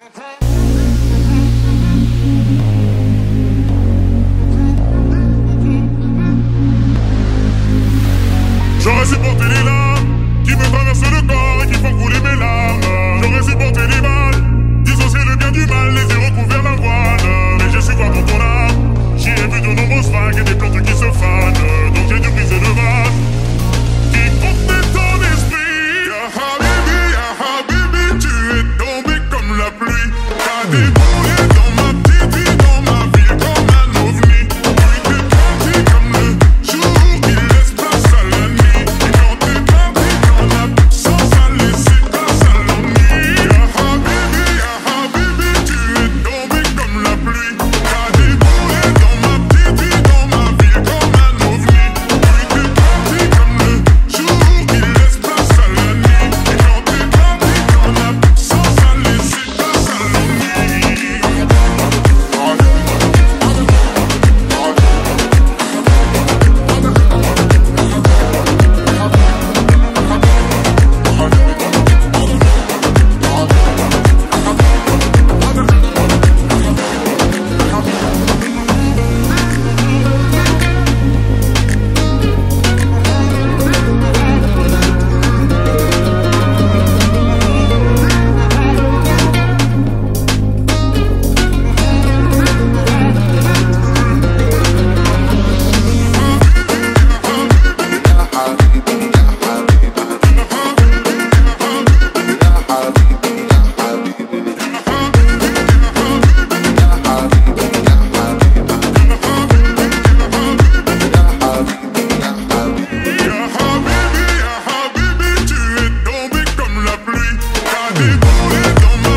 J'aurais supporté les larmes qui me traversent le corps et qui font couler mes larmes. J'aurais supporté les balles, dissocier le bien du mal, les yeux recouverts d'un voile. Mais j'ai su voir dans ton âme, j'y ai vu de nombreuses vagues et des plantes qui se fanent. Donc j'ai dû briser le vase qui contenait ton esprit. Ya Habibi, tu es tombé comme la pluie. T'as déboulé dans ma petite vie, dans ma ville comme un ovni. Puis t'es parti comme le jour qui laisse place à la nuit. Et quand t'es parti dans l'absence, ça laissé place à l'ennui. Ya Habibi, tu es tombé comme la pluie. T'as déboulé dans ma petite vie, dans ma ville comme un ovni. Puis t'es parti comme le jour qui laisse place à la nuit. Et quand t'es parti dans l'absence, ça laissé place à l'ennui. Ya Habibi, tu es tombé comme la pluie. T'as déboulé dans ma